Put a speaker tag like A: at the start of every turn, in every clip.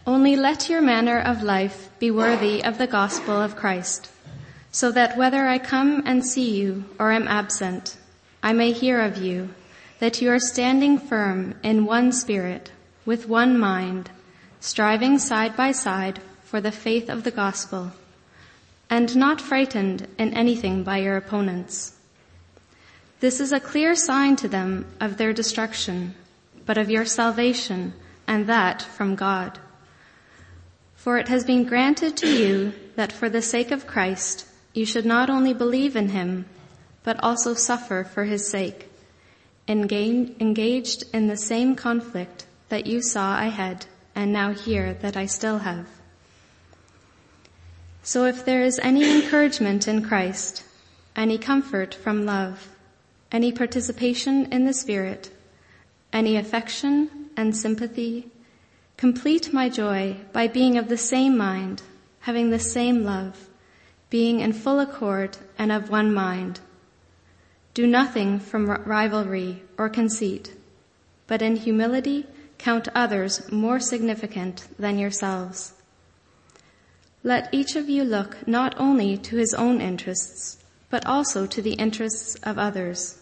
A: Only let your manner of life be worthy of the gospel of Christ, so that whether I come and see you or am absent, I may hear of you, that you are standing firm in one spirit, with one mind, striving side by side for the faith of the gospel, and not frightened in anything by your opponents. This is a clear sign to them of their destruction, but of your salvation, and that from God. For it has been granted to you that for the sake of Christ you should not only believe in him, but also suffer for his sake, engaged in the same conflict that you saw I had and now hear that I still have. So if there is any encouragement in Christ, any comfort from love, any participation in the Spirit, any affection and sympathy, complete my joy by being of the same mind, having the same love, being in full accord and of one mind. Do nothing from rivalry or conceit, but in humility count others more significant than yourselves. Let each of you look not only to his own interests, but also to the interests of others.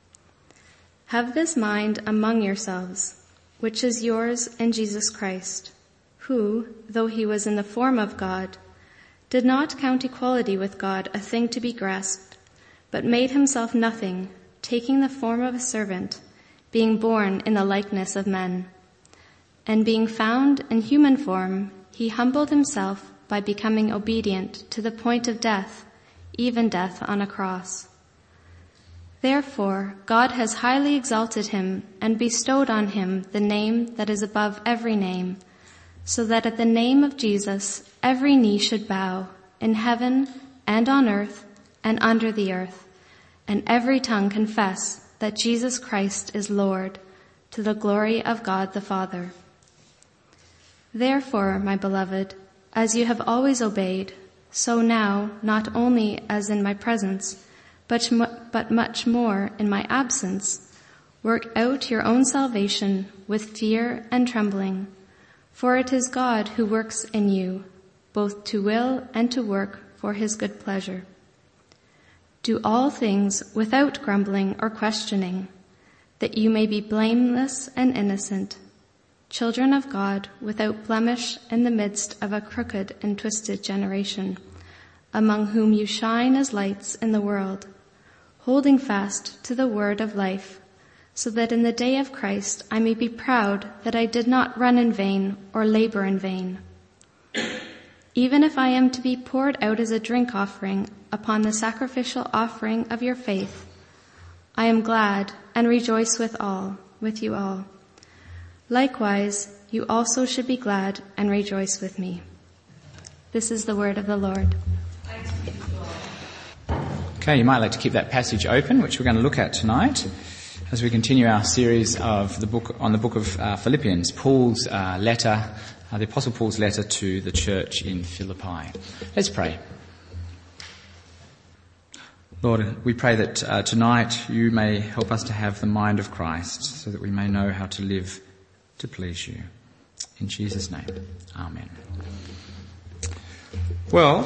A: Have this mind among yourselves, which is yours in Jesus Christ, who, though he was in the form of God, did not count equality with God a thing to be grasped, but made himself nothing, taking the form of a servant, being born in the likeness of men. And being found in human form, he humbled himself by becoming obedient to the point of death, even death on a cross. Therefore, God has highly exalted him and bestowed on him the name that is above every name, so that at the name of Jesus every knee should bow, in heaven and on earth and under the earth, and every tongue confess that Jesus Christ is Lord, to the glory of God the Father. Therefore, my beloved, as you have always obeyed, so now, not only as in my presence, but much more in my absence, work out your own salvation with fear and trembling, for it is God who works in you, both to will and to work for his good pleasure. Do all things without grumbling or questioning, that you may be blameless and innocent, children of God without blemish in the midst of a crooked and twisted generation, among whom you shine as lights in the world, holding fast to the word of life, so that in the day of Christ I may be proud that I did not run in vain or labor in vain. Even if I am to be poured out as a drink offering upon the sacrificial offering of your faith, I am glad and rejoice with you all. Likewise, you also should be glad and rejoice with me. This is the word of the Lord.
B: Okay, you might like to keep that passage open, which we're going to look at tonight as we continue our series of the book of Philippians, Paul's letter, the Apostle Paul's letter to the church in Philippi. Let's pray. Lord, we pray that tonight you may help us to have the mind of Christ, so that we may know how to live to please you. In Jesus' name, amen. Well,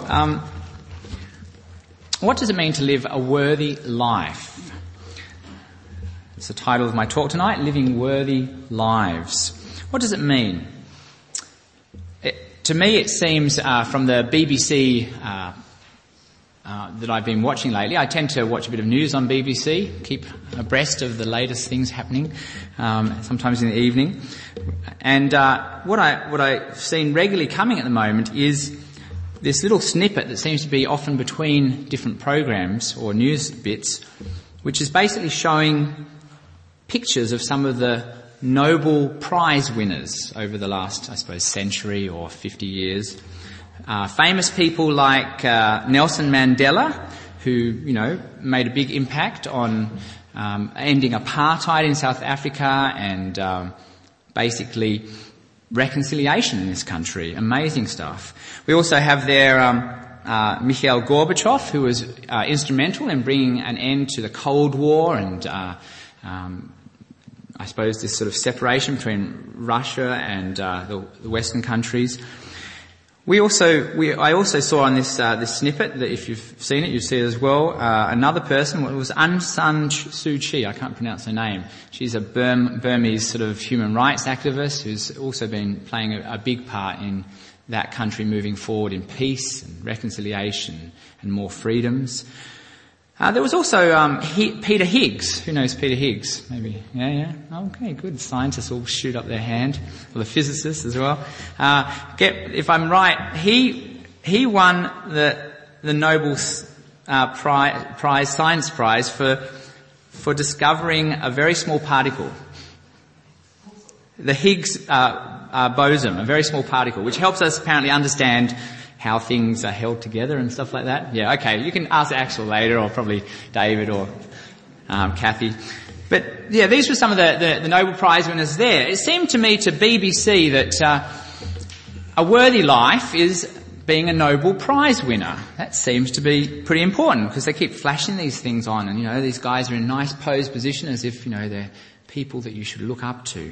B: what does it mean to live a worthy life? It's the title of my talk tonight, Living Worthy Lives. What does it mean? To me, it seems from the BBC that I've been watching lately. I tend to watch a bit of news on BBC, keep abreast of the latest things happening, sometimes in the evening. And what I've seen regularly coming at the moment is this little snippet that seems to be often between different programs or news bits, which is basically showing pictures of some of the Nobel Prize winners over the last, I suppose, century or 50 years. Famous people like Nelson Mandela, who, made a big impact on ending apartheid in South Africa and basically reconciliation in this country. Amazing stuff. We also have there Mikhail Gorbachev, who was instrumental in bringing an end to the Cold War and I suppose, this sort of separation between Russia and the Western countries. I also saw on this snippet, that if you've seen it, you see it as well, another person. It was Aung San Suu Kyi. I can't pronounce her name. She's a Burmese sort of human rights activist who's also been playing a big part in that country moving forward in peace and reconciliation and more freedoms. There was also Peter Higgs. Who knows Peter Higgs? Maybe. Yeah. Okay, good. Scientists all shoot up their hand. Or the physicists as well. If I'm right, he won the Nobel Science Prize for discovering a very small particle, the Higgs boson, a very small particle, which helps us apparently understand how things are held together and stuff like that. Yeah, okay, you can ask Axel later, or probably David or Kathy. But yeah, these were some of the Nobel Prize winners there. It seemed to me, to BBC, that a worthy life is being a Nobel Prize winner. That seems to be pretty important, because they keep flashing these things on, and these guys are in a nice posed position as if they're people that you should look up to.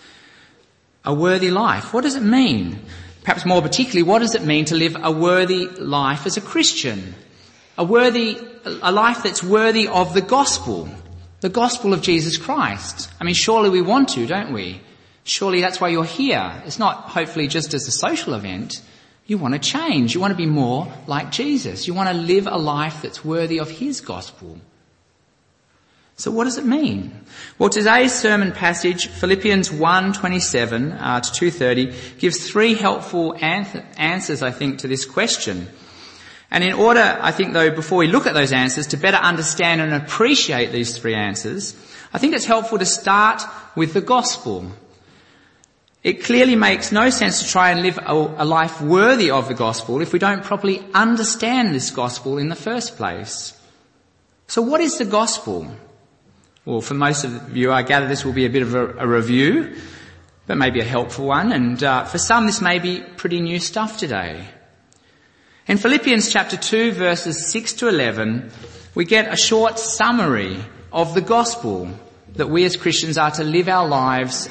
B: A worthy life, what does it mean? Perhaps more particularly, what does it mean to live a worthy life as a Christian? A life that's worthy of the gospel of Jesus Christ. I mean, surely we want to, don't we? Surely that's why you're here. It's not hopefully just as a social event. You want to change. You want to be more like Jesus. You want to live a life that's worthy of his gospel. So what does it mean? Well, today's sermon passage, Philippians 1:27 to 2:30, gives three helpful answers, I think, to this question. And in order, I think, though, before we look at those answers, to better understand and appreciate these three answers, I think it's helpful to start with the gospel. It clearly makes no sense to try and live a life worthy of the gospel if we don't properly understand this gospel in the first place. So what is the gospel? Well, for most of you, I gather this will be a bit of a review, but maybe a helpful one. And for some, this may be pretty new stuff today. In Philippians chapter 2, verses 6 to 11, we get a short summary of the gospel that we as Christians are to live our lives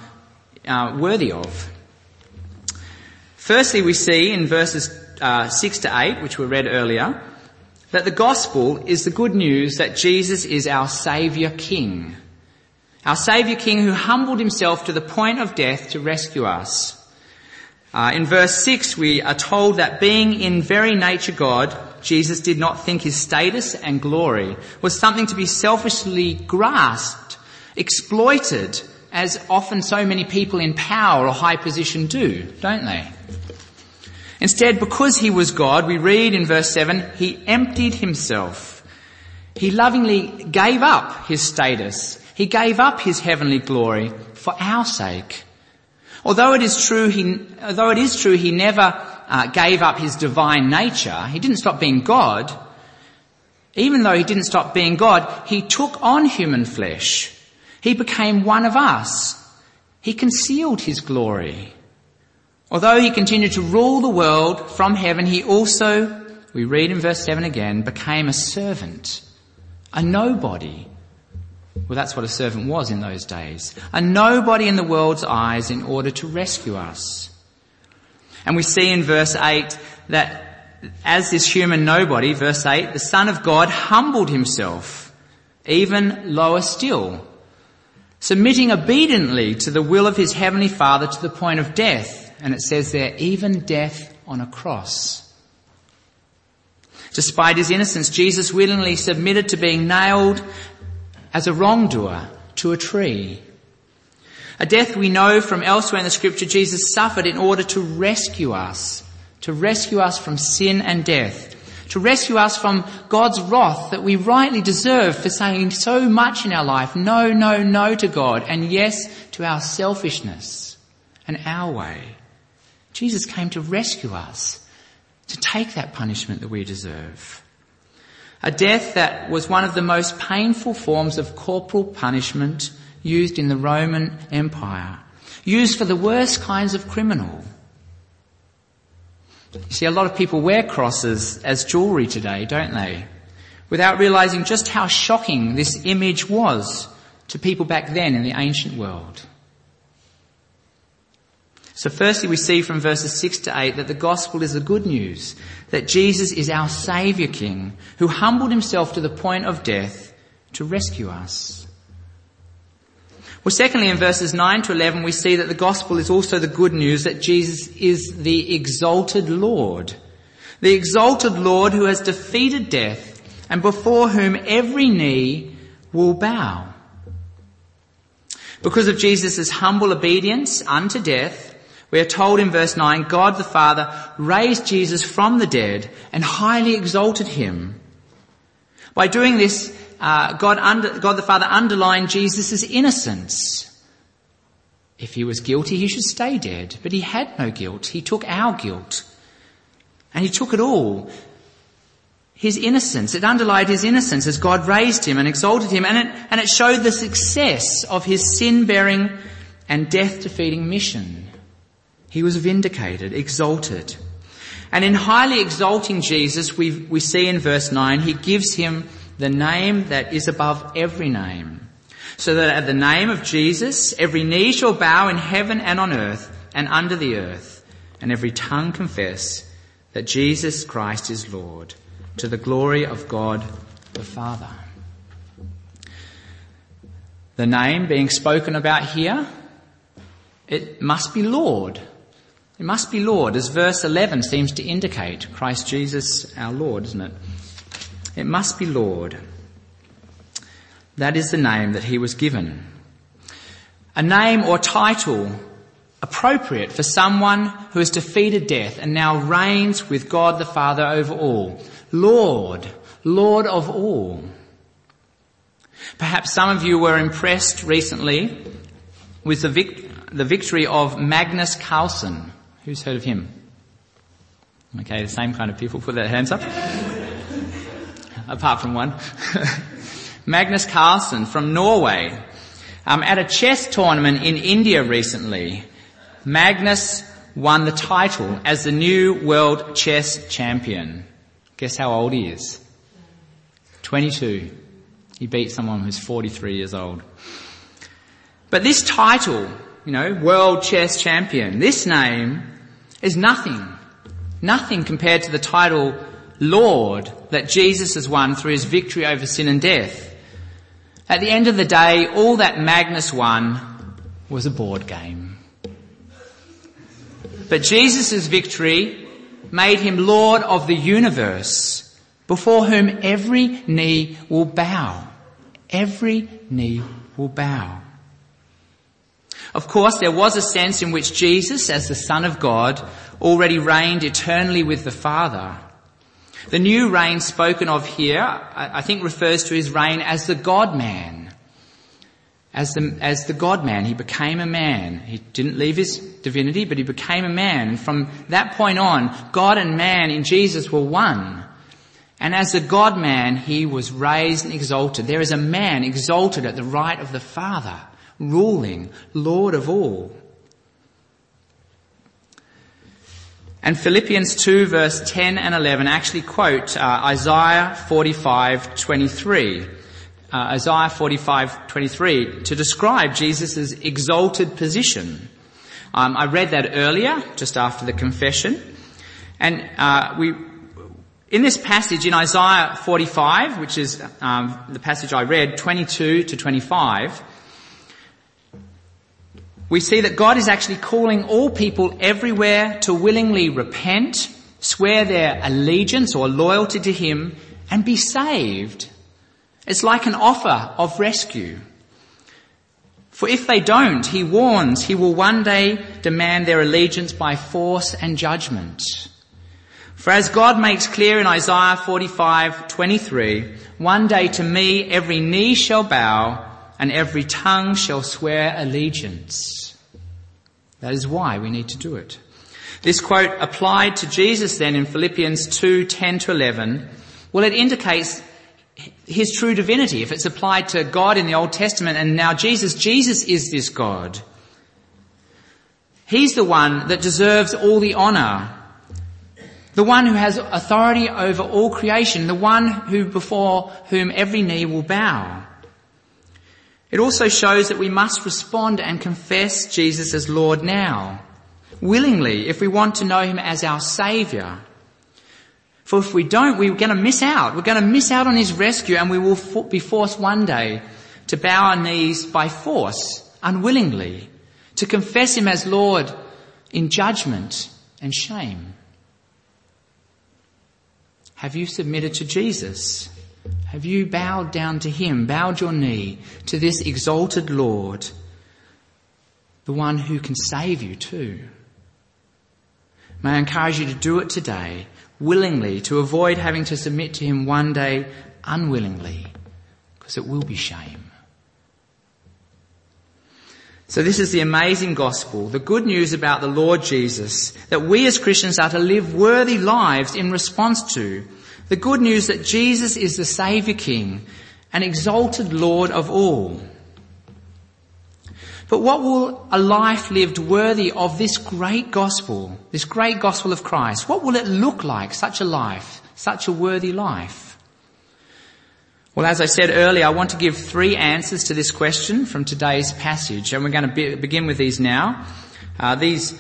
B: worthy of. Firstly, we see in verses 6 to 8, which were read earlier, that the gospel is the good news that Jesus is our Saviour King. Our Saviour King who humbled himself to the point of death to rescue us. In verse 6 we are told that being in very nature God, Jesus did not think his status and glory was something to be selfishly grasped, exploited, as often so many people in power or high position do, don't they? Instead, because he was God, we read in verse 7, he emptied himself. He lovingly gave up his status. He gave up his heavenly glory for our sake. Although it is true he never gave up his divine nature, he didn't stop being God. Even though he didn't stop being God, he took on human flesh. He became one of us. He concealed his glory. Although he continued to rule the world from heaven, he also, we read in verse 7 again, became a servant, a nobody. Well, that's what a servant was in those days. A nobody in the world's eyes in order to rescue us. And we see in verse 8 that as this human nobody, verse 8, the Son of God humbled himself, even lower still, submitting obediently to the will of his heavenly Father to the point of death. And it says there, even death on a cross. Despite his innocence, Jesus willingly submitted to being nailed as a wrongdoer to a tree. A death we know from elsewhere in the scripture Jesus suffered in order to rescue us from sin and death, to rescue us from God's wrath that we rightly deserve for saying so much in our life, no, no, no to God, and yes to our selfishness and our way. Jesus came to rescue us, to take that punishment that we deserve. A death that was one of the most painful forms of corporal punishment used in the Roman Empire, used for the worst kinds of criminal. You see, a lot of people wear crosses as jewellery today, don't they? Without realising just how shocking this image was to people back then in the ancient world. So firstly, we see from verses 6 to 8 that the gospel is the good news, that Jesus is our Saviour King, who humbled himself to the point of death to rescue us. Well, secondly, in verses 9 to 11, we see that the gospel is also the good news that Jesus is the exalted Lord. The exalted Lord who has defeated death and before whom every knee will bow. Because of Jesus' humble obedience unto death, we are told in verse 9, God the Father raised Jesus from the dead and highly exalted him. By doing this, God the Father underlined Jesus' innocence. If he was guilty, he should stay dead. But he had no guilt. He took our guilt. And he took it all. His innocence. It underlined his innocence as God raised him and exalted him. And it showed the success of his sin-bearing and death-defeating mission. He was vindicated, exalted. And in highly exalting Jesus, we see in verse 9, he gives him the name that is above every name. So that at the name of Jesus, every knee shall bow in heaven and on earth and under the earth, and every tongue confess that Jesus Christ is Lord, to the glory of God the Father. The name being spoken about here, it must be Lord. It must be Lord, as verse 11 seems to indicate. Christ Jesus our Lord, isn't it? It must be Lord. That is the name that he was given. A name or title appropriate for someone who has defeated death and now reigns with God the Father over all. Lord, Lord of all. Perhaps some of you were impressed recently with the victory of Magnus Carlsen. Who's heard of him? Okay, the same kind of people. Put their hands up. Apart from one. Magnus Carlsen from Norway. At a chess tournament in India recently, Magnus won the title as the new world chess champion. Guess how old he is? 22. He beat someone who's 43 years old. But this title, world chess champion, this name is nothing compared to the title Lord that Jesus has won through his victory over sin and death. At the end of the day, all that Magnus won was a board game. But Jesus' victory made him Lord of the universe, before whom every knee will bow. Every knee will bow. Of course, there was a sense in which Jesus, as the Son of God, already reigned eternally with the Father. The new reign spoken of here, I think, refers to his reign as the God-man. As the God-man, he became a man. He didn't leave his divinity, but he became a man. And from that point on, God and man in Jesus were one. And as the God-man, he was raised and exalted. There is a man exalted at the right of the Father, ruling, Lord of all. And Philippians 2 verse 10 and 11 actually quote Isaiah 45:23. Isaiah 45:23 to describe Jesus' exalted position. I read that earlier, just after the confession. And in this passage in Isaiah 45, which is the passage I read, 22 to 25, we see that God is actually calling all people everywhere to willingly repent, swear their allegiance or loyalty to him, and be saved. It's like an offer of rescue. For if they don't, he warns, he will one day demand their allegiance by force and judgment. For as God makes clear in Isaiah 45:23, one day to me every knee shall bow and every tongue shall swear allegiance. That is why we need to do it. This quote applied to Jesus then in Philippians 2:10 to 11, well, it indicates his true divinity. If it's applied to God in the Old Testament and now Jesus is this God. He's the one that deserves all the honour. The one who has authority over all creation. The one before whom every knee will bow. It also shows that we must respond and confess Jesus as Lord now, willingly, if we want to know him as our Saviour. For if we don't, we're going to miss out. We're going to miss out on his rescue, and we will be forced one day to bow our knees by force, unwillingly, to confess him as Lord in judgment and shame. Have you submitted to Jesus? Have you bowed down to him, bowed your knee to this exalted Lord, the one who can save you too? May I encourage you to do it today, willingly, to avoid having to submit to him one day unwillingly, because it will be shame. So this is the amazing gospel, the good news about the Lord Jesus, that we as Christians are to live worthy lives in response to. The good news that Jesus is the Saviour King, an exalted Lord of all. But what will a life lived worthy of this great gospel of Christ, what will it look like, such a life, such a worthy life? Well, as I said earlier, I want to give 3 answers to this question from today's passage, and we're going to begin with these now. These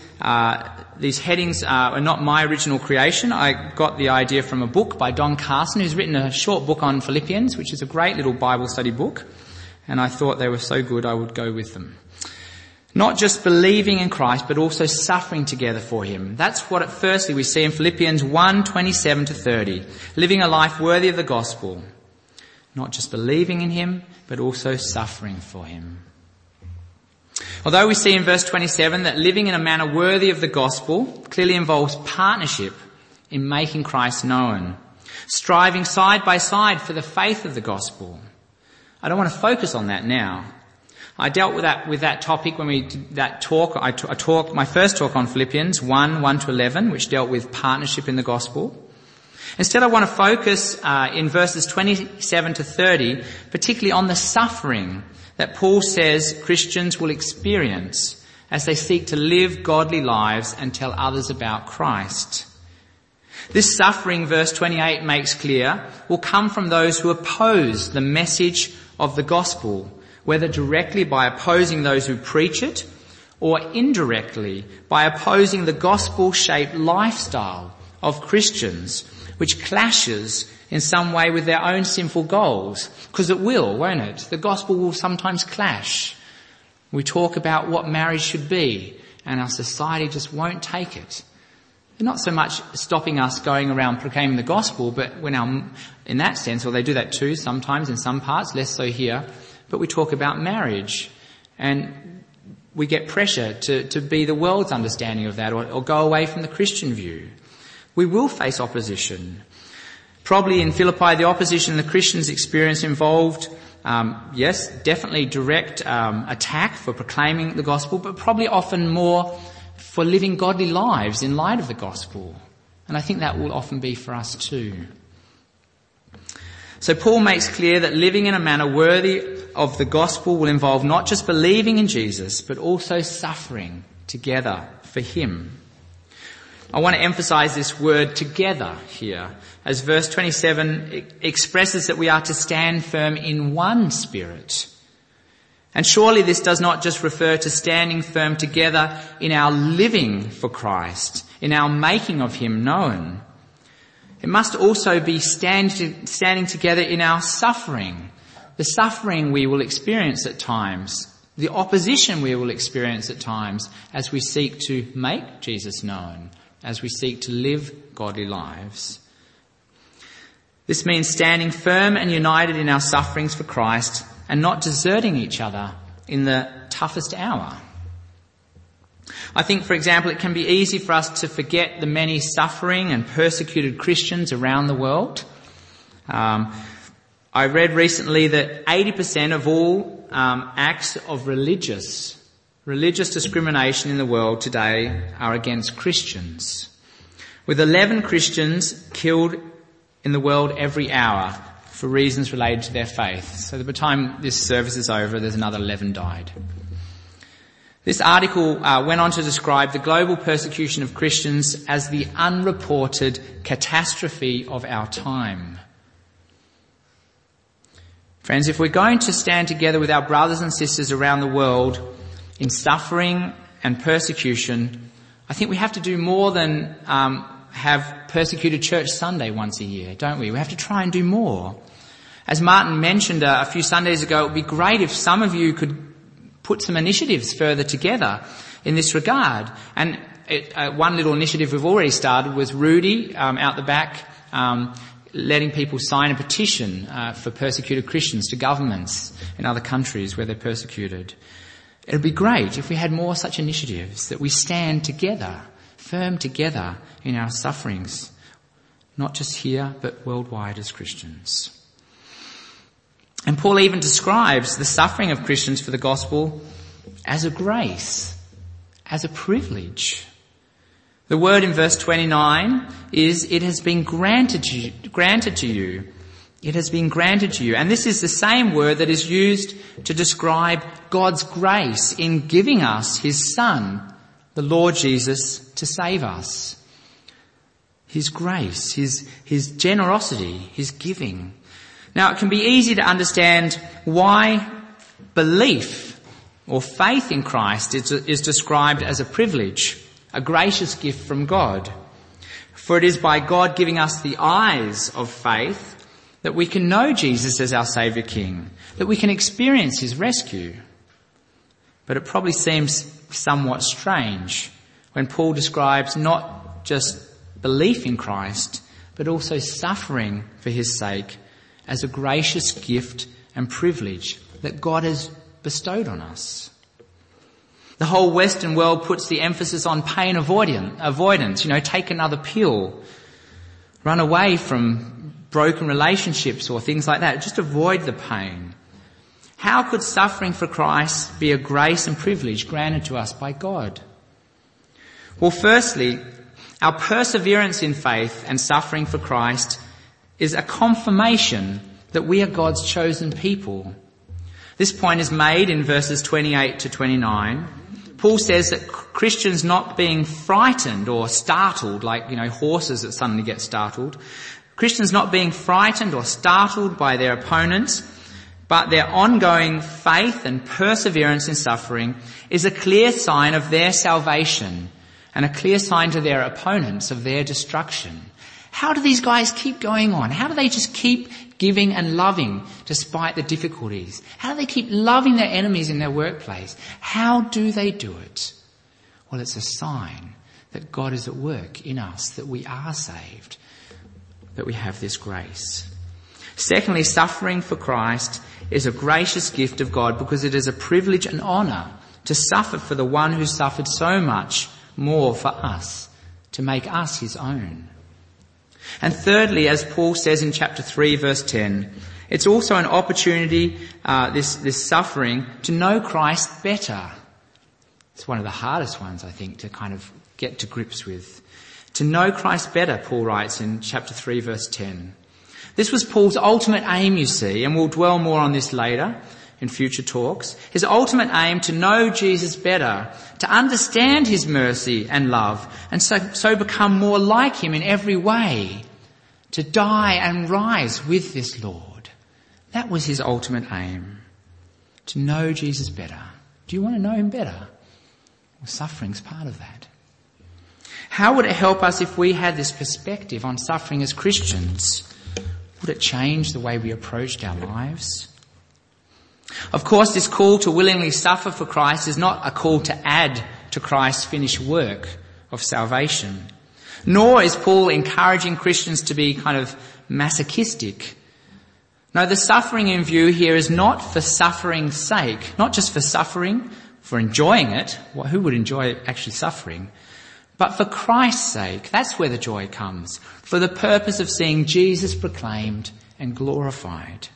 B: headings are not my original creation. I got the idea from a book by Don Carson, who's written a short book on Philippians, which is a great little Bible study book, and I thought they were so good I would go with them. Not just believing in Christ, but also suffering together for him. That's what firstly we see in Philippians 1:27-30, living a life worthy of the gospel. Not just believing in him, but also suffering for him. Although we see in verse 27 that living in a manner worthy of the gospel clearly involves partnership in making Christ known, striving side by side for the faith of the gospel. I don't want to focus on that now. I dealt with that topic when we did that talk. My first talk on Philippians 1:1-11, which dealt with partnership in the gospel. Instead, I want to focus in verses 27-30, particularly on the suffering that Paul says Christians will experience as they seek to live godly lives and tell others about Christ. This suffering, verse 28 makes clear, will come from those who oppose the message of the gospel, whether directly by opposing those who preach it or indirectly by opposing the gospel-shaped lifestyle of Christians, which clashes in some way with their own sinful goals. Because it will, won't it? The gospel will sometimes clash. We talk about what marriage should be, and our society just won't take it. They're not so much stopping us going around proclaiming the gospel, but in that sense, or they do that too sometimes in some parts, less so here, but we talk about marriage, and we get pressure to be the world's understanding of that, or go away from the Christian view. We will face opposition. Probably in Philippi, the opposition the Christians experienced involved, yes, definitely direct attack for proclaiming the gospel, but probably often more for living godly lives in light of the gospel. And I think that will often be for us too. So Paul makes clear that living in a manner worthy of the gospel will involve not just believing in Jesus, but also suffering together for him. I want to emphasize this word together here, as verse 27 expresses that we are to stand firm in one spirit. And surely this does not just refer to standing firm together in our living for Christ, in our making of him known. It must also be standing together in our suffering, the suffering we will experience at times, the opposition we will experience at times as we seek to make Jesus known, as we seek to live godly lives. This means standing firm and united in our sufferings for Christ and not deserting each other in the toughest hour. I think, for example, it can be easy for us to forget the many suffering and persecuted Christians around the world. I read recently that 80% of all acts of religious discrimination in the world today are against Christians, with 11 Christians killed in the world every hour for reasons related to their faith. So by the time this service is over, there's another 11 died. This article went on to describe the global persecution of Christians as the unreported catastrophe of our time. Friends, if we're going to stand together with our brothers and sisters around the world in suffering and persecution, I think we have to do more than have Persecuted Church Sunday once a year, don't we? We have to try and do more. As Martin mentioned a few Sundays ago, it would be great if some of you could put some initiatives further together in this regard. And one little initiative we've already started was Rudy out the back letting people sign a petition for persecuted Christians to governments in other countries where they're persecuted. It would be great if we had more such initiatives, that we stand together, firm together in our sufferings, not just here but worldwide as Christians. And Paul even describes the suffering of Christians for the gospel as a grace, as a privilege. The word in verse 29 is, it has been granted to you. It has been granted to you. And this is the same word that is used to describe God's grace in giving us his Son, the Lord Jesus, to save us. His grace, his generosity, his giving. Now, it can be easy to understand why belief or faith in Christ is described as a privilege, a gracious gift from God. For it is by God giving us the eyes of faith that we can know Jesus as our Saviour King, that we can experience his rescue. But it probably seems somewhat strange when Paul describes not just belief in Christ, but also suffering for his sake as a gracious gift and privilege that God has bestowed on us. The whole Western world puts the emphasis on pain avoidance, take another pill, run away from broken relationships or things like that, just avoid the pain. How could suffering for Christ be a grace and privilege granted to us by God? Well, firstly, our perseverance in faith and suffering for Christ is a confirmation that we are God's chosen people. This point is made in verses 28 to 29. Paul says that Christians not being frightened or startled, like, horses that suddenly get startled. Christians not being frightened or startled by their opponents, but their ongoing faith and perseverance in suffering is a clear sign of their salvation and a clear sign to their opponents of their destruction. How do these guys keep going on? How do they just keep giving and loving despite the difficulties? How do they keep loving their enemies in their workplace? How do they do it? Well, it's a sign that God is at work in us, that we are saved, that we have this grace. Secondly, suffering for Christ is a gracious gift of God because it is a privilege and honour to suffer for the one who suffered so much more for us, to make us his own. And thirdly, as Paul says in chapter 3, verse 10, it's also an opportunity, this suffering, to know Christ better. It's one of the hardest ones, I think, to kind of get to grips with. To know Christ better, Paul writes in chapter 3, verse 10. This was Paul's ultimate aim, you see, and we'll dwell more on this later in future talks. His ultimate aim to know Jesus better, to understand his mercy and love, and so become more like him in every way, to die and rise with this Lord. That was his ultimate aim, to know Jesus better. Do you want to know him better? Well, suffering's part of that. How would it help us if we had this perspective on suffering as Christians? Would it change the way we approached our lives? Of course, this call to willingly suffer for Christ is not a call to add to Christ's finished work of salvation. Nor is Paul encouraging Christians to be kind of masochistic. No, the suffering in view here is not for suffering's sake, not just for suffering, for enjoying it. Well, who would enjoy actually suffering? But for Christ's sake. That's where the joy comes. For the purpose of seeing Jesus proclaimed and glorified.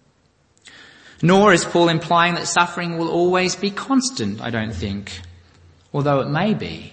B: Nor is Paul implying that suffering will always be constant, I don't think, although it may be.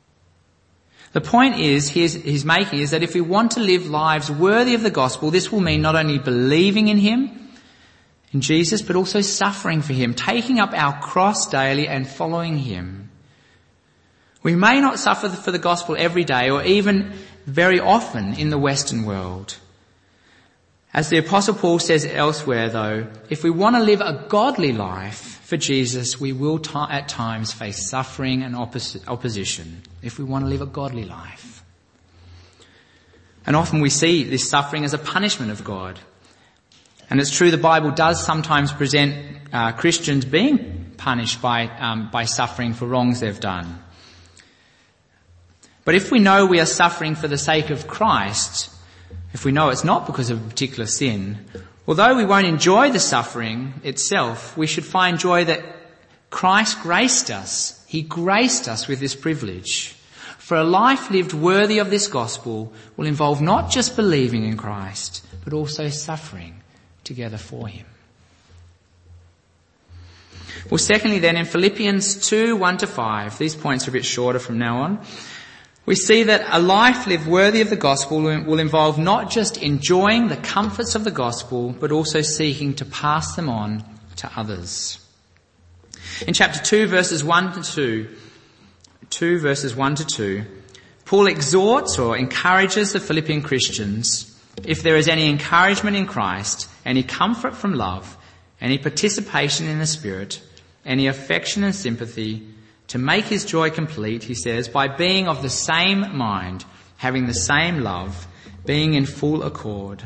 B: The point he's making is that if we want to live lives worthy of the gospel, this will mean not only believing in him, in Jesus, but also suffering for him, taking up our cross daily and following him. We may not suffer for the gospel every day or even very often in the Western world. As the Apostle Paul says elsewhere, though, if we want to live a godly life for Jesus, we will at times face suffering and opposition if we want to live a godly life. And often we see this suffering as a punishment of God. And it's true the Bible does sometimes present Christians being punished by suffering for wrongs they've done. But if we know we are suffering for the sake of Christ, if we know it's not because of a particular sin, although we won't enjoy the suffering itself, we should find joy that Christ graced us. He graced us with this privilege. For a life lived worthy of this gospel will involve not just believing in Christ, but also suffering together for him. Well, secondly then, in Philippians 2, 1-5, these points are a bit shorter from now on, we see that a life lived worthy of the gospel will involve not just enjoying the comforts of the gospel, but also seeking to pass them on to others. In chapter 2, verses 1-2, Paul exhorts or encourages the Philippian Christians, if there is any encouragement in Christ, any comfort from love, any participation in the Spirit, any affection and sympathy, to make his joy complete, he says, by being of the same mind, having the same love, being in full accord.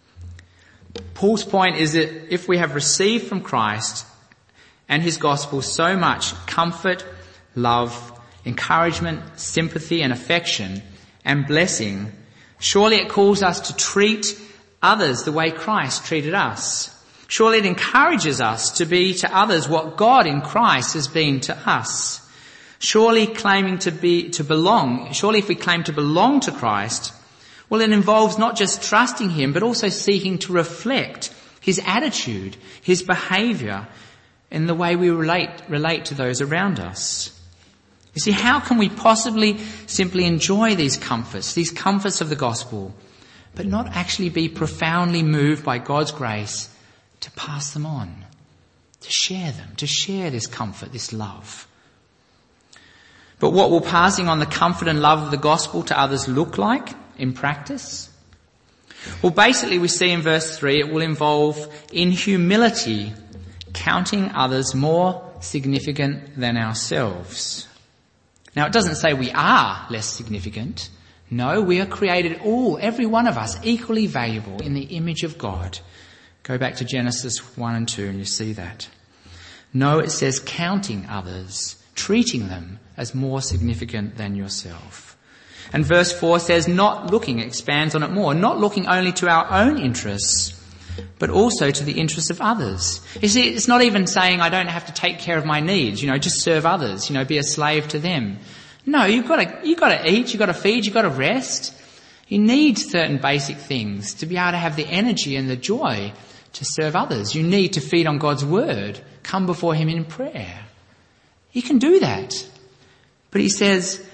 B: Paul's point is that if we have received from Christ and his gospel so much comfort, love, encouragement, sympathy and affection and blessing, surely it calls us to treat others the way Christ treated us. Surely it encourages us to be to others what God in Christ has been to us. Surely if we claim to belong to Christ, well, it involves not just trusting him, but also seeking to reflect his attitude, his behaviour in the way we relate to those around us. You see, how can we possibly simply enjoy these comforts of the gospel, but not actually be profoundly moved by God's grace to pass them on, to share this comfort, this love? But what will passing on the comfort and love of the gospel to others look like in practice? Well, basically we see in verse 3 it will involve, in humility, counting others more significant than ourselves. Now, it doesn't say we are less significant. No, we are created every one of us, equally valuable in the image of God. Go back to Genesis 1 and 2 and you see that. No, it says counting others, treating them as more significant than yourself. And verse 4 says expands on it more, not looking only to our own interests, but also to the interests of others. You see, it's not even saying I don't have to take care of my needs, just serve others, be a slave to them. No, you've got to eat, you've got to feed, you've got to rest. You need certain basic things to be able to have the energy and the joy to serve others. You need to feed on God's word, come before him in prayer. You can do that. But he says,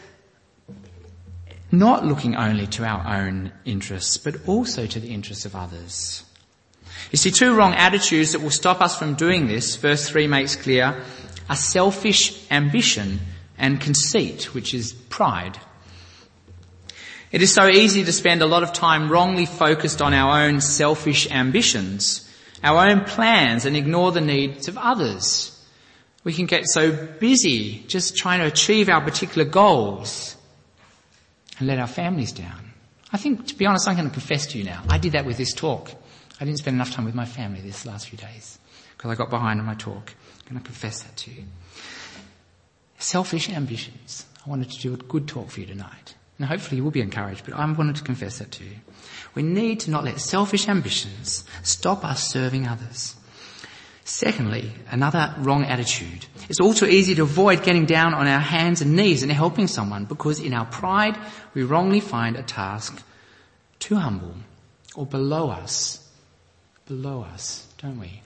B: not looking only to our own interests, but also to the interests of others. You see, two wrong attitudes that will stop us from doing this, verse 3 makes clear, are selfish ambition and conceit, which is pride. It is so easy to spend a lot of time wrongly focused on our own selfish ambitions, our own plans, and ignore the needs of others. We can get so busy just trying to achieve our particular goals and let our families down. I think, to be honest, I'm going to confess to you now. I did that with this talk. I didn't spend enough time with my family this last few days because I got behind on my talk. I'm going to confess that to you. Selfish ambitions. I wanted to do a good talk for you tonight. And hopefully you will be encouraged, but I wanted to confess that to you. We need to not let selfish ambitions stop us serving others. Secondly, another wrong attitude. It's all too easy to avoid getting down on our hands and knees and helping someone because in our pride we wrongly find a task too humble or below us, don't we?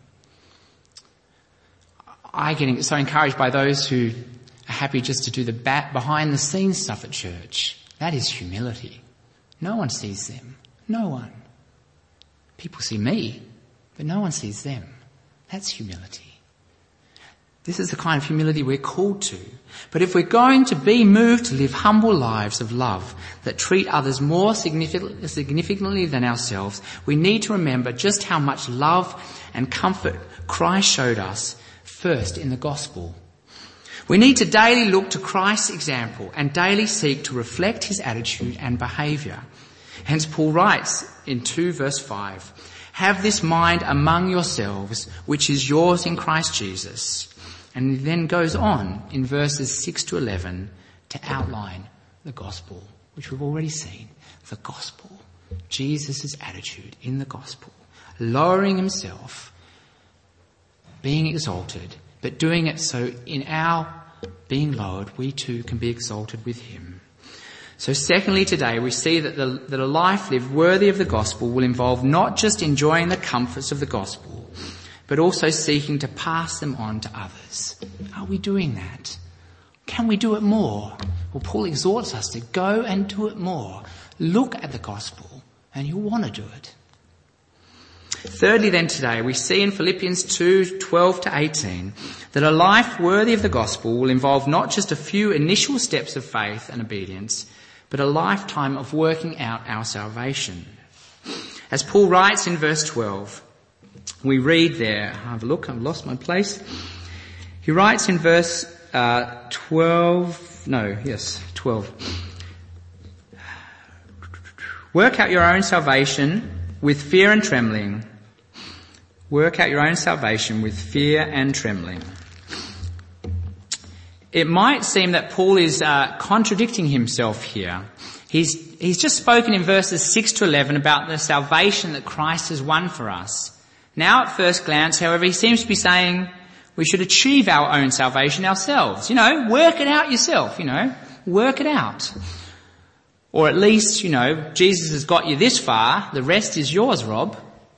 B: I get so encouraged by those who are happy just to do the behind the scenes stuff at church. That is humility. No one sees them. No one. People see me, but no one sees them. That's humility. This is the kind of humility we're called to. But if we're going to be moved to live humble lives of love that treat others more significantly than ourselves, we need to remember just how much love and comfort Christ showed us first in the gospel. We need to daily look to Christ's example and daily seek to reflect his attitude and behaviour. Hence Paul writes in 2 verse 5, "Have this mind among yourselves, which is yours in Christ Jesus." And he then goes on in verses 6 to 11 to outline the gospel, which we've already seen. The gospel, Jesus' attitude in the gospel, lowering himself, being exalted, but doing it so in our being lowered, we too can be exalted with him. So secondly, today we see that a life lived worthy of the gospel will involve not just enjoying the comforts of the gospel, but also seeking to pass them on to others. Are we doing that? Can we do it more? Well, Paul exhorts us to go and do it more. Look at the gospel and you'll want to do it. Thirdly then today, we see in Philippians 2:12 to 18 that a life worthy of the gospel will involve not just a few initial steps of faith and obedience, but a lifetime of working out our salvation. As Paul writes in verse 12, we read there, have a look, I've lost my place. He writes in verse 12. Work out your own salvation with fear and trembling. Work out your own salvation with fear and trembling. It might seem that Paul is contradicting himself here. He's just spoken in verses 6 to 11 about the salvation that Christ has won for us. Now at first glance, however, he seems to be saying we should achieve our own salvation ourselves. Work it out yourself, work it out. Or at least, Jesus has got you this far, the rest is yours, Rob.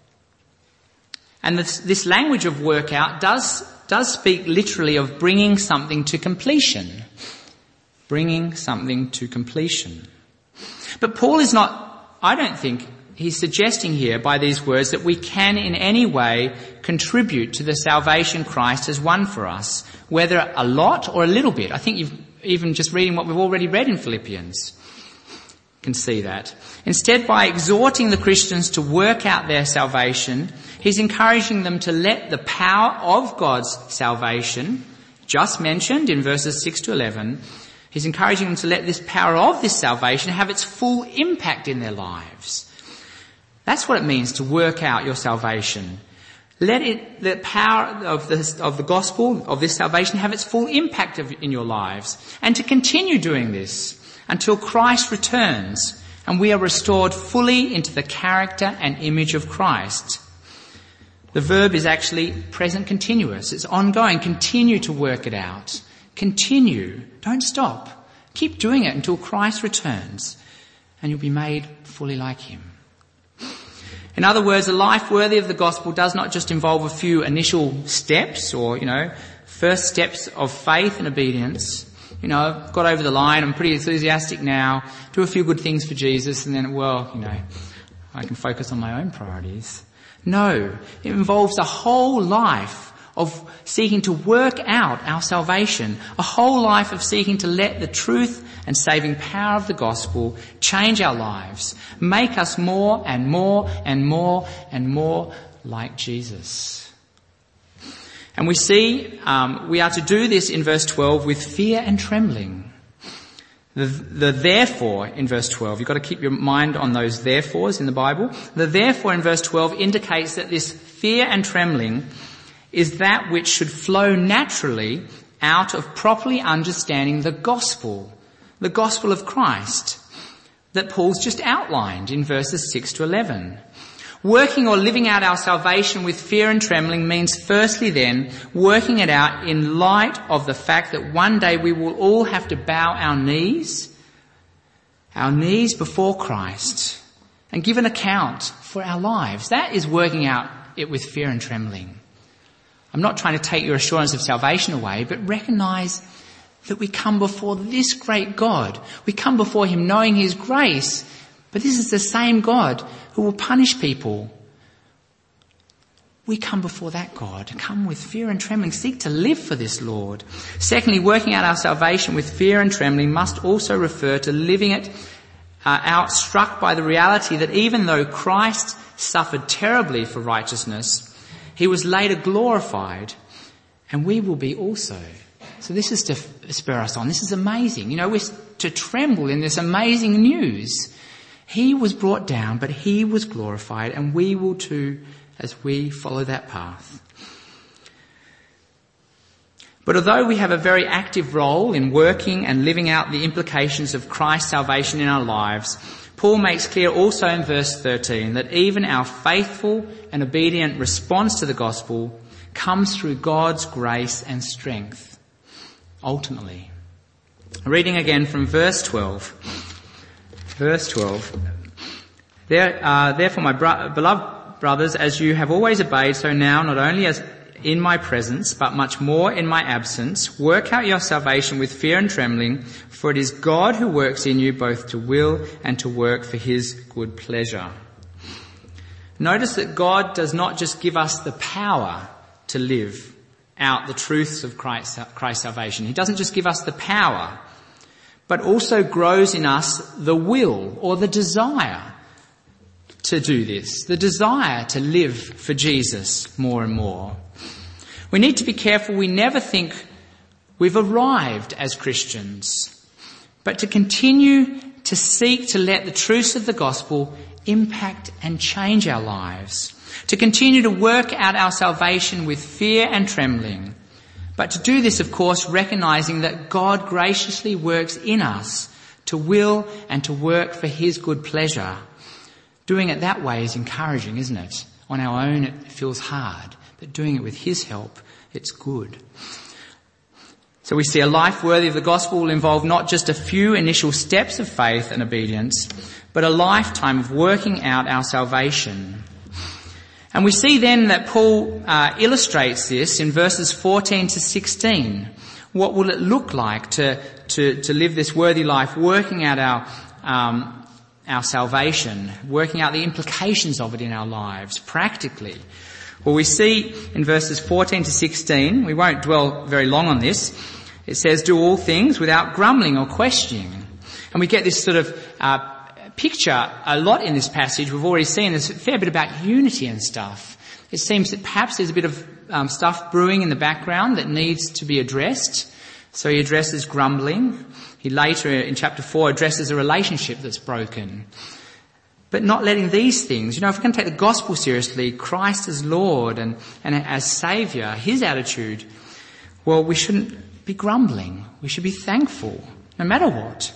B: And this language of work out does speak literally of bringing something to completion. Bringing something to completion. But Paul is not, I don't think, he's suggesting here by these words that we can in any way contribute to the salvation Christ has won for us, whether a lot or a little bit. I think you've even just reading what we've already read in Philippians can see that. Instead, by exhorting the Christians to work out their salvation, he's encouraging them to let the power of God's salvation, just mentioned in verses 6 to 11, he's encouraging them to let this power of this salvation have its full impact in their lives. That's what it means to work out your salvation. Let the power of the gospel, of this salvation, have its full impact in your lives. And to continue doing this until Christ returns and we are restored fully into the character and image of Christ. The verb is actually present continuous. It's ongoing. Continue to work it out. Continue. Don't stop. Keep doing it until Christ returns and you'll be made fully like him. In other words, a life worthy of the gospel does not just involve a few initial steps or, first steps of faith and obedience. I've got over the line, I'm pretty enthusiastic now, do a few good things for Jesus and then, I can focus on my own priorities. No, it involves a whole life of seeking to work out our salvation, a whole life of seeking to let the truth and saving power of the gospel change our lives, make us more and more and more and more like Jesus. And we see we are to do this in verse 12 with fear and trembling. The therefore in verse 12, you've got to keep your mind on those therefores in the Bible. The therefore in verse 12 indicates that this fear and trembling is that which should flow naturally out of properly understanding the gospel of Christ that Paul's just outlined in verses 6 to 11. Working or living out our salvation with fear and trembling means firstly then working it out in light of the fact that one day we will all have to bow our knees before Christ and give an account for our lives. That is working out it with fear and trembling. I'm not trying to take your assurance of salvation away, but recognize that we come before this great God. We come before him knowing his grace, but this is the same God who will punish people we come before that God. Come with fear and trembling. Seek to live for this Lord. Secondly, working out our salvation with fear and trembling must also refer to living it out, struck by the reality that even though Christ suffered terribly for righteousness, he was later glorified, and we will be also. So this is to spur us on. This is amazing. We're to tremble in this amazing news. He was brought down, but he was glorified, and we will too as we follow that path. But although we have a very active role in working and living out the implications of Christ's salvation in our lives, Paul makes clear also in verse 13 that even our faithful and obedient response to the gospel comes through God's grace and strength, ultimately. Reading again from verse 12. Verse 12. Therefore, my beloved brothers, as you have always obeyed, so now, not only as in my presence, but much more in my absence, work out your salvation with fear and trembling, for it is God who works in you both to will and to work for his good pleasure. Notice that God does not just give us the power to live out the truths of Christ's salvation. He doesn't just give us the power, but also grows in us the will or the desire to do this, the desire to live for Jesus more and more. We need to be careful we never think we've arrived as Christians, but to continue to seek to let the truths of the gospel impact and change our lives, to continue to work out our salvation with fear and trembling, but to do this, of course, recognizing that God graciously works in us to will and to work for his good pleasure. Doing it that way is encouraging, isn't it? On our own it feels hard, but doing it with his help, it's good. So we see a life worthy of the gospel will involve not just a few initial steps of faith and obedience, but a lifetime of working out our salvation. And we see then that Paul illustrates this in verses 14 to 16. What will it look like to live this worthy life, working out our salvation, working out the implications of it in our lives practically? Well, we see in verses 14 to 16, we won't dwell very long on this, it says, do all things without grumbling or questioning. And we get this sort of picture a lot in this passage. We've already seen there's a fair bit about unity and stuff. It seems that perhaps there's a bit of stuff brewing in the background that needs to be addressed. So he addresses grumbling. He later, in chapter 4, addresses a relationship that's broken. But not letting these things, if we're going to take the gospel seriously, Christ as Lord and as Saviour, his attitude, well, we shouldn't be grumbling. We should be thankful, no matter what.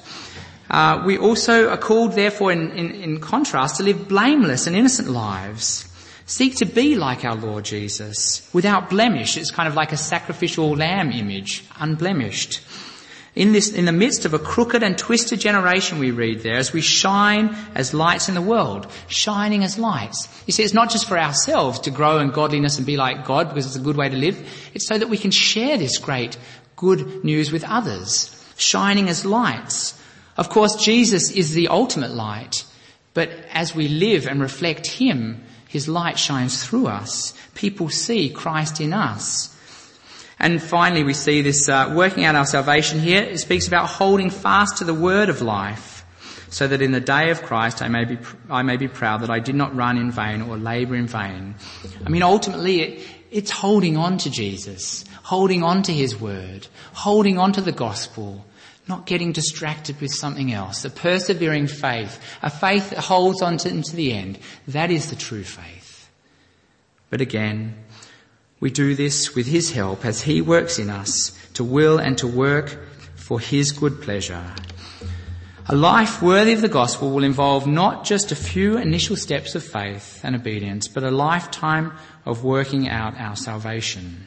B: We also are called, therefore, in contrast, to live blameless and innocent lives. Seek to be like our Lord Jesus, without blemish. It's kind of like a sacrificial lamb image, unblemished. In the midst of a crooked and twisted generation, we read there, as we shine as lights in the world, shining as lights. You see, it's not just for ourselves to grow in godliness and be like God, because it's a good way to live. It's so that we can share this great good news with others, shining as lights. Of course, Jesus is the ultimate light, but as we live and reflect him, his light shines through us. People see Christ in us. And finally, we see this working out our salvation here. It speaks about holding fast to the word of life, so that in the day of Christ I may be proud that I did not run in vain or labour in vain. I mean, ultimately, it's holding on to Jesus, holding on to his word, holding on to the gospel, not getting distracted with something else. A persevering faith, a faith that holds on into the end. That is the true faith. But again, we do this with his help as he works in us to will and to work for his good pleasure. A life worthy of the gospel will involve not just a few initial steps of faith and obedience, but a lifetime of working out our salvation.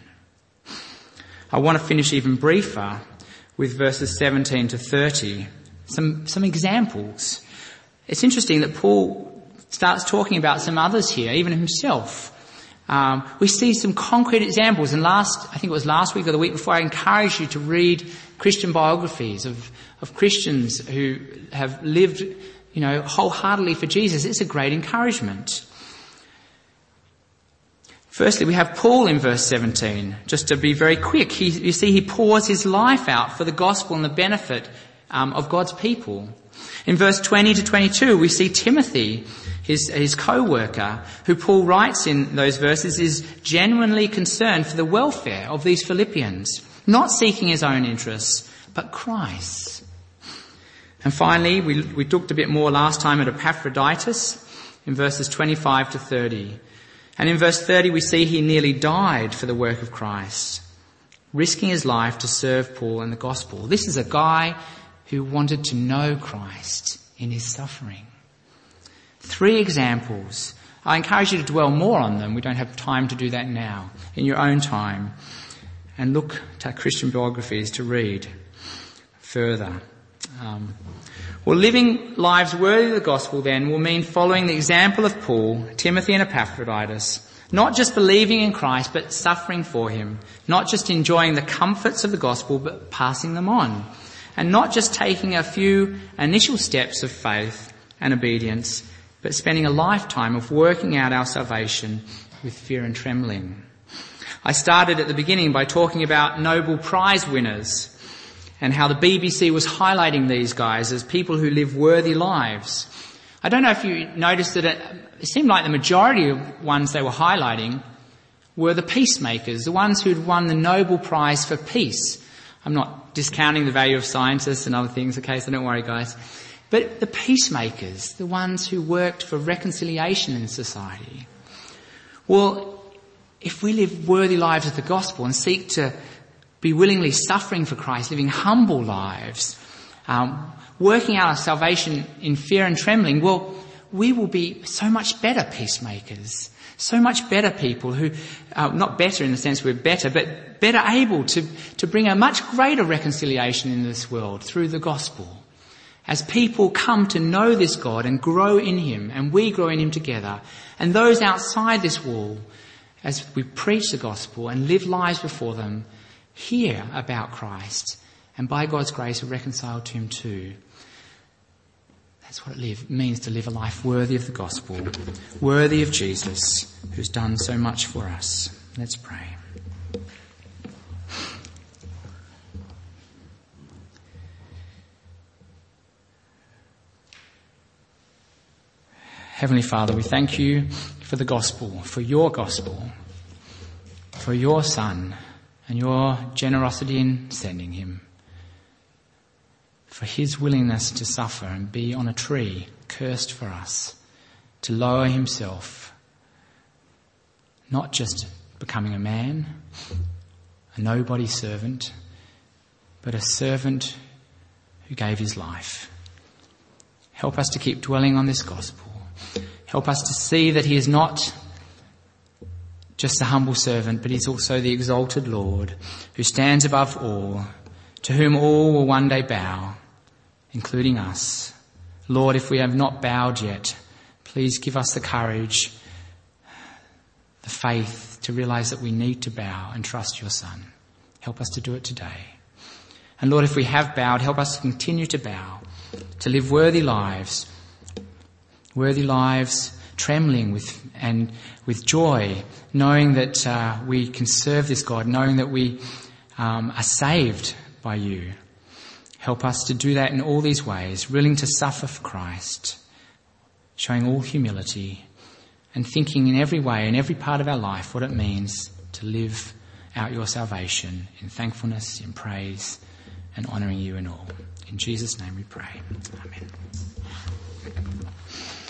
B: I want to finish even briefer with verses 17 to 30. Some examples. It's interesting that Paul starts talking about some others here, even himself. We see some concrete examples, and I think it was last week or the week before, I encouraged you to read Christian biographies of Christians who have lived, wholeheartedly for Jesus. It's a great encouragement. Firstly, we have Paul in verse 17. Just to be very quick, you see he pours his life out for the gospel and the benefit of God's people. In verse 20 to 22, we see Timothy, his co-worker, who Paul writes in those verses, is genuinely concerned for the welfare of these Philippians, not seeking his own interests, but Christ's. And finally, we looked a bit more last time at Epaphroditus in verses 25 to 30. And in verse 30 we see he nearly died for the work of Christ, risking his life to serve Paul and the gospel. This is a guy who wanted to know Christ in his suffering. 3 examples. I encourage you to dwell more on them. We don't have time to do that now. In your own time. And look to Christian biographies to read further. Living lives worthy of the gospel then will mean following the example of Paul, Timothy and Epaphroditus, not just believing in Christ but suffering for him, not just enjoying the comforts of the gospel but passing them on, and not just taking a few initial steps of faith and obedience but spending a lifetime of working out our salvation with fear and trembling. I started at the beginning by talking about Nobel Prize winners and how the BBC was highlighting these guys as people who live worthy lives. I don't know if you noticed that it seemed like the majority of ones they were highlighting were the peacemakers, the ones who'd won the Nobel Prize for Peace. I'm not discounting the value of scientists and other things, okay, so don't worry guys. But the peacemakers, the ones who worked for reconciliation in society. Well, if we live worthy lives of the gospel and seek to be willingly suffering for Christ, living humble lives, working out our salvation in fear and trembling, well, we will be so much better peacemakers, so much better people who, not better in the sense we're better, but better able to bring a much greater reconciliation in this world through the gospel. As people come to know this God and grow in him, and we grow in him together, and those outside this wall, as we preach the gospel and live lives before them, hear about Christ and by God's grace are reconciled to him too. That's what it means to live a life worthy of the gospel, worthy of Jesus, who's done so much for us. Let's pray. Heavenly Father, we thank you for the gospel, for your Son, and your generosity in sending him, for his willingness to suffer and be on a tree, cursed for us, to lower himself, not just becoming a man, a nobody servant, but a servant who gave his life. Help us to keep dwelling on this gospel. Help us to see that he is not just a humble servant, but he's also the exalted Lord who stands above all, to whom all will one day bow, including us. Lord, if we have not bowed yet, please give us the courage, the faith to realize that we need to bow and trust your Son. Help us to do it today. And Lord, if we have bowed, help us to continue to bow, to live worthy lives, trembling with joy, knowing that we can serve this God, knowing that we are saved by you. Help us to do that in all these ways, willing to suffer for Christ, showing all humility and thinking in every way, in every part of our life, what it means to live out your salvation in thankfulness, in praise and honouring you in all. In Jesus' name we pray. Amen.